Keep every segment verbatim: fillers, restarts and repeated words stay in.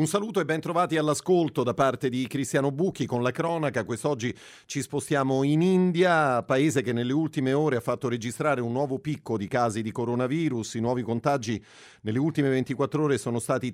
Un saluto e ben trovati all'ascolto da parte di Cristiano Bucchi con la cronaca. Quest'oggi ci spostiamo in India, paese che nelle ultime ore ha fatto registrare un nuovo picco di casi di coronavirus. I nuovi contagi nelle ultime ventiquattro ore sono stati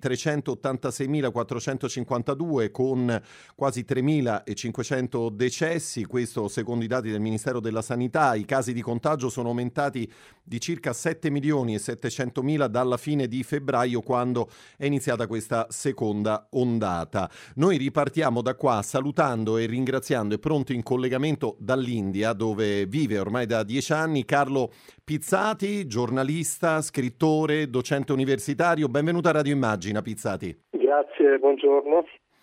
trecentottantaseimilaquattrocentocinquantadue con quasi tremilacinquecento decessi, questo secondo i dati del Ministero della Sanità. I casi di contagio sono aumentati di circa sette milioni e settecentomila dalla fine di febbraio, quando è iniziata questa seconda ondata. Noi ripartiamo da qua salutando e ringraziando e pronto in collegamento dall'India, dove vive ormai da dieci anni, Carlo Pizzati, giornalista, scrittore, docente universitario. Benvenuto a Radio Immagina, Pizzati. Grazie, buongiorno.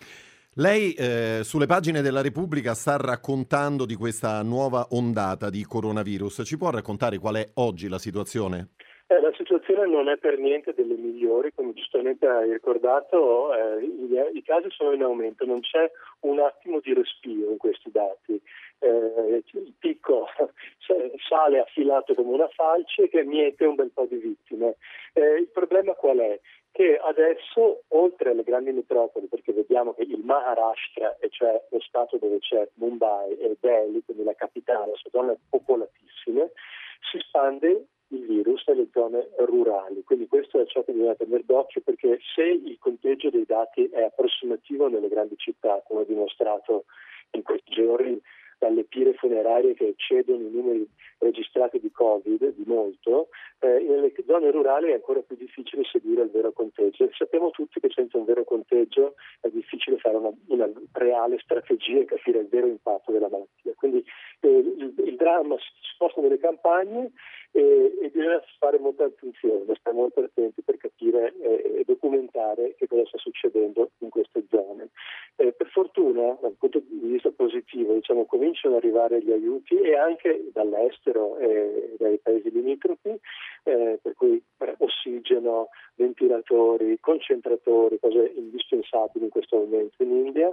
Lei eh, sulle pagine della Repubblica sta raccontando di questa nuova ondata di coronavirus. Ci può raccontare qual è oggi la situazione? Eh, la situazione non è per niente delle migliori, come giustamente hai ricordato, eh, i, i casi sono in aumento, non c'è un attimo di respiro in questi dati. Eh, il picco sale affilato come una falce che miete un bel po' di vittime. Eh, il problema qual è? Che adesso, oltre alle grandi metropoli, perché vediamo che il Maharashtra, e cioè lo stato dove c'è Mumbai e Delhi, quindi la capitale, sono zone popolatissime, si spande il virus nelle zone rurali. Quindi questo è ciò che bisogna tenere d'occhio, perché se il conteggio dei dati è approssimativo nelle grandi città, come dimostrato in questi giorni dalle pire funerarie che eccedono i numeri registrati di Covid di molto, eh, nelle zone rurali è ancora più difficile seguire il vero conteggio. E sappiamo tutti che senza un vero conteggio è difficile fare una, una reale strategia e capire il vero impatto della malattia. Quindi eh, il, il dramma si sposta nelle campagne e, e bisogna fare molta attenzione, stare molto attenti per capire e eh, documentare che cosa sta succedendo in queste zone. Eh, per fortuna, dal punto di vista positivo, diciamo, cominciano ad arrivare gli aiuti e anche dall'estero e dai paesi limitrofi, eh, per cui eh, ossigeno, ventilatori, concentratori, cose indispensabili in questo momento in India,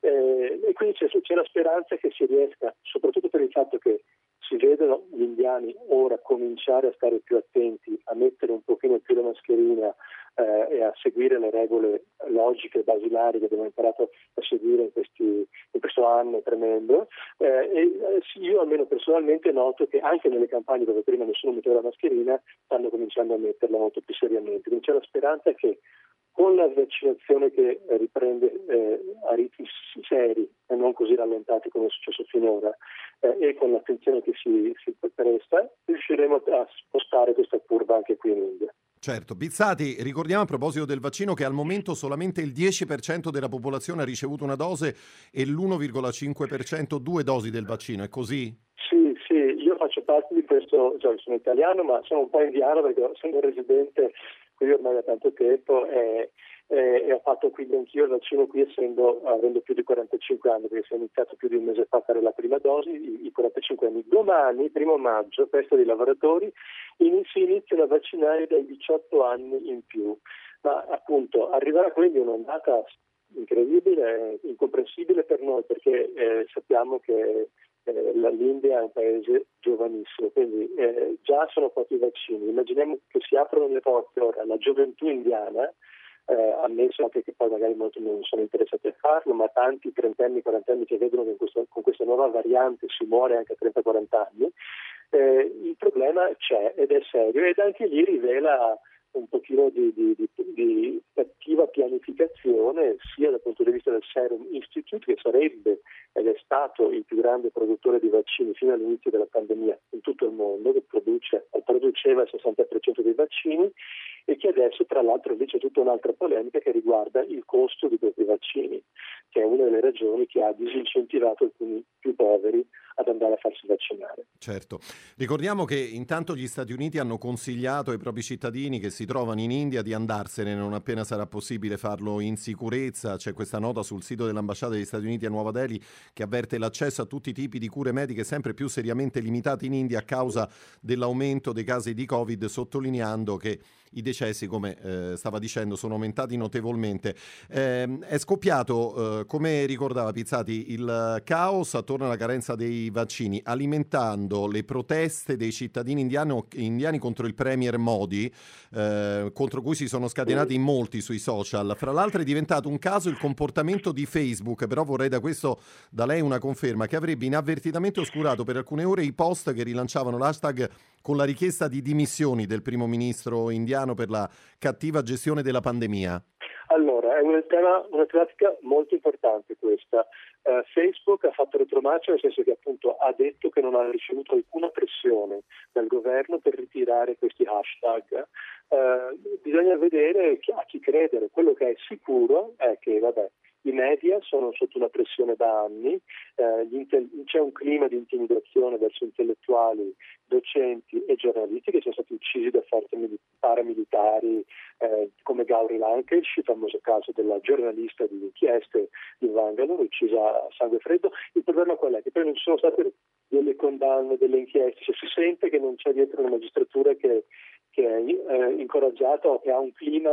eh, e quindi c'è, c'è la speranza che si riesca, soprattutto per il fatto che si vedono gli indiani ora cominciare a stare più attenti, a mettere un pochino più la mascherina eh, e a seguire le regole logiche basilari che abbiamo imparato a seguire in, questi, in questo anno tremendo. Eh, e eh, sì, io almeno personalmente noto che anche nelle campagne dove prima nessuno metteva la mascherina stanno cominciando a metterla molto più seriamente. Quindi c'è la speranza che con la vaccinazione che riprende eh, a ritmi seri e non così rallentati come è successo finora, eh, e con l'attenzione che si, si presta, riusciremo a spostare questa curva anche qui in India. Certo. Pizzati, ricordiamo a proposito del vaccino che al momento solamente il dieci per cento della popolazione ha ricevuto una dose e l'uno virgola cinque per cento due dosi del vaccino, è così? Sì, sì, io faccio parte di questo, cioè sono italiano ma sono un po' indiano perché sono residente qui ormai da tanto tempo e, e, e ho fatto quindi anch'io il vaccino qui essendo, avendo più di quarantacinque anni, perché sono iniziato più di un mese fa a fare la prima dosi, i, i quarantacinque anni. Domani, primo maggio, festa dei lavoratori, in, si iniziano a vaccinare dai diciotto anni in più, ma appunto arriverà quindi un'ondata incredibile, incomprensibile per noi, perché eh, sappiamo che eh, l'India è un paese giovanissimo, quindi eh, già sono pochi vaccini. Immaginiamo che si aprono le porte ora alla gioventù indiana, eh, ammesso anche che poi magari molti non sono interessati a farlo, ma tanti trentenni, quarantenni che vedono che in questo, con questa nuova variante si muore anche a trenta quaranta anni, eh, il problema c'è ed è serio, ed anche lì rivela un pochino di, di, di, di cattiva pianificazione sia dal punto di vista del Serum Institute, che sarebbe ed è stato il più grande produttore di vaccini fino all'inizio della pandemia in tutto il mondo, che produce o produceva il sessanta per cento dei vaccini, e che adesso tra l'altro invece c'è tutta un'altra polemica che riguarda il costo di questi vaccini, che è una delle ragioni che ha disincentivato alcuni più poveri ad andare a farsi vaccinare. Certo. Ricordiamo che intanto gli Stati Uniti hanno consigliato ai propri cittadini che si trovano in India di andarsene non appena sarà possibile farlo in sicurezza. C'è questa nota sul sito dell'ambasciata degli Stati Uniti a Nuova Delhi che avverte l'accesso a tutti i tipi di cure mediche sempre più seriamente limitati in India a causa dell'aumento dei casi di Covid, sottolineando che i decessi decessi, come eh, stava dicendo, sono aumentati notevolmente. Eh, è scoppiato, eh, come ricordava Pizzati, il caos attorno alla carenza dei vaccini, alimentando le proteste dei cittadini indiano, indiani contro il premier Modi, eh, contro cui si sono scatenati in molti sui social. Fra l'altro è diventato un caso il comportamento di Facebook, però vorrei da questo da lei una conferma, che avrebbe inavvertitamente oscurato per alcune ore i post che rilanciavano l'hashtag con la richiesta di dimissioni del primo ministro indiano per la cattiva gestione della pandemia. Allora, è una, tema, una tematica molto importante questa. Uh, Facebook ha fatto retromarcia, nel senso che appunto ha detto che non ha ricevuto alcuna pressione dal governo per ritirare questi hashtag. Uh, bisogna vedere chi, a chi credere. Quello che è sicuro è che, vabbè, i media sono sotto una pressione da anni, eh, inte- c'è un clima di intimidazione verso intellettuali, docenti e giornalisti che sono stati uccisi da forze mili- paramilitari eh, come Gauri Lankesh, il famoso caso della giornalista di inchieste di Bangalore, uccisa a sangue freddo. Il problema qual è? Che poi non ci sono state delle condanne, delle inchieste, cioè, si sente che non c'è dietro una magistratura che, che è eh, incoraggiata o che ha un clima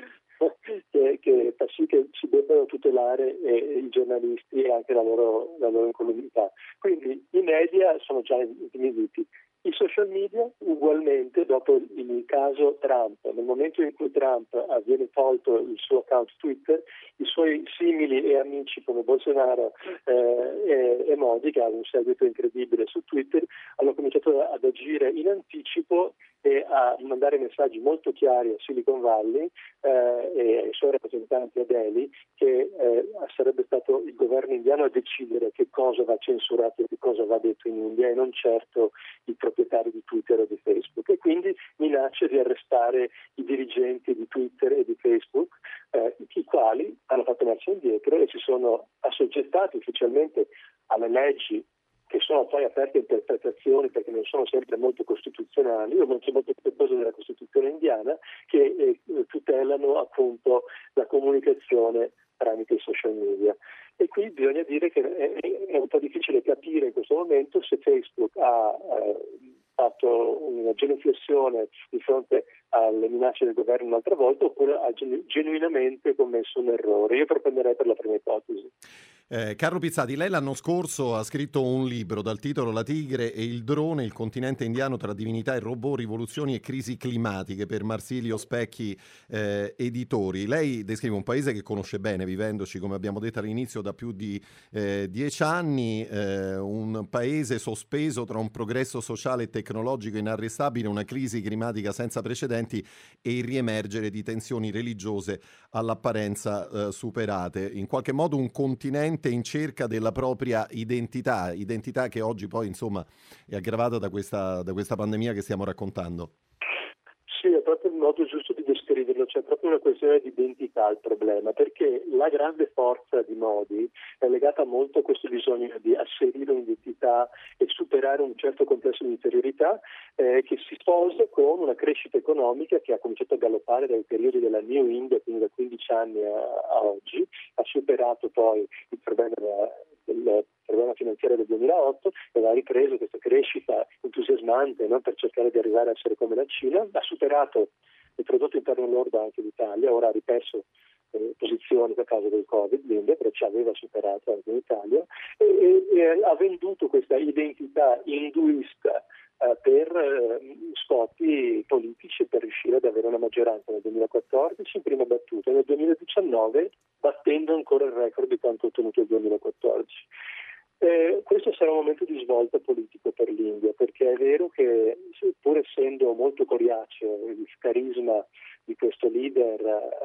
Che, che fa sì che si debbano tutelare eh, i giornalisti e anche la loro, la loro incolumità. Quindi i media sono già intimiditi. I social media ugualmente, dopo il caso Trump, nel momento in cui Trump viene tolto il suo account Twitter, i suoi simili e amici come Bolsonaro eh, e, e Modi, che hanno un seguito incredibile su Twitter, hanno cominciato ad agire in anticipo e a mandare messaggi molto chiari a Silicon Valley eh, e ai suoi rappresentanti a Delhi che eh, sarebbe stato il governo indiano a decidere che cosa va censurato e che cosa va detto in India e non certo i proprietari di Twitter o di Facebook, e quindi minacce di arrestare i dirigenti di Twitter e di Facebook, eh, i quali hanno fatto marcia indietro e si sono assoggettati ufficialmente alle leggi che sono poi aperte a interpretazioni perché non sono sempre molto costituzionali o molto, molto rispettose della Costituzione indiana, che eh, tutelano appunto la comunicazione tramite i social media. E qui bisogna dire che è, è un po' difficile capire in questo momento se Facebook ha eh, fatto una genuflessione di fronte alle minacce del governo un'altra volta oppure ha genu- genuinamente commesso un errore. Io propenderei per la prima ipotesi. Eh, Carlo Pizzati, lei l'anno scorso ha scritto un libro dal titolo La tigre e il drone, il continente indiano tra divinità e robot, rivoluzioni e crisi climatiche, per Marsilio Specchi eh, Editori. Lei descrive un paese che conosce bene, vivendoci, come abbiamo detto all'inizio, da più di eh, dieci anni, eh, un paese sospeso tra un progresso sociale e tecnologico inarrestabile, una crisi climatica senza precedenti e il riemergere di tensioni religiose all'apparenza eh, superate. In qualche modo un continente in cerca della propria identità, identità che oggi poi insomma è aggravata da questa, da questa pandemia che stiamo raccontando. Sì, è proprio il modo giusto di descriverlo, c'è proprio una questione di identità il problema, perché la grande forza di Modi è legata molto a questo bisogno di asserire un'identità e superare un certo complesso di inferiorità eh, che si sposa con una crescita economica che ha cominciato a galoppare dai periodi della New India, quindi da quindici anni a, a oggi, ha superato poi il problema della del problema finanziario del duemilaotto e ha ripreso questa crescita entusiasmante, no? Per cercare di arrivare a essere come la Cina, ha superato il prodotto interno lordo anche l'Italia, ora ha riperso eh, posizioni a causa del Covid, l'India, però ci aveva superato anche l'Italia e, e, e ha venduto questa identità induista eh, per eh, scopi politici, per riuscire ad avere una maggioranza nel duemilaquattordici in prima battuta e nel duemiladiciannove battendo ancora il record di quanto ottenuto nel duemilaquattordici. Eh, questo sarà un momento di svolta politico per l'India, perché è vero che pur essendo molto coriaceo il carisma di questo leader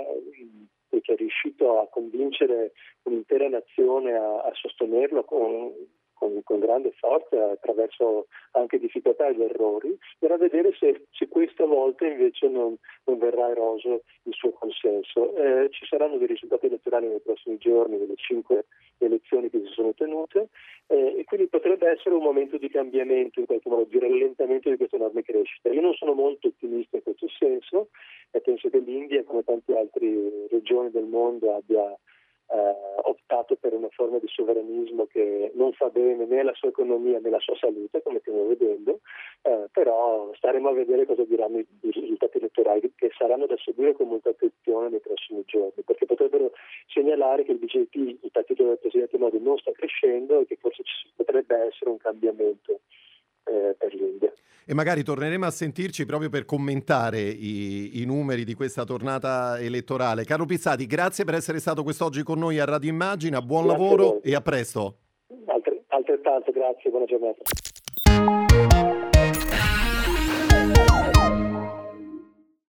eh, che è riuscito a convincere un'intera nazione a, a sostenerlo con Con, con grande forza attraverso anche difficoltà ed errori, per vedere se, se questa volta invece non, non verrà eroso il suo consenso. Eh, ci saranno dei risultati elettorali nei prossimi giorni, delle cinque elezioni che si sono tenute eh, e quindi potrebbe essere un momento di cambiamento, in qualche modo di rallentamento di questa enorme crescita. Io non sono molto ottimista in questo senso e penso che l'India, come tante altre regioni del mondo, abbia Uh, optato per una forma di sovranismo che non fa bene né alla sua economia né alla sua salute, come stiamo vedendo, uh, però staremo a vedere cosa diranno i, i risultati elettorali che che saranno da seguire con molta attenzione nei prossimi giorni, perché potrebbero segnalare che il B J P, il partito del Presidente Modi, non sta crescendo e che forse ci potrebbe essere un cambiamento eh, per l'India. E magari torneremo a sentirci proprio per commentare i, i numeri di questa tornata elettorale. Carlo Pizzati, grazie per essere stato quest'oggi con noi a Radio Immagina, buon Grazie lavoro a e a presto. Altre, altrettanto, grazie, buona giornata.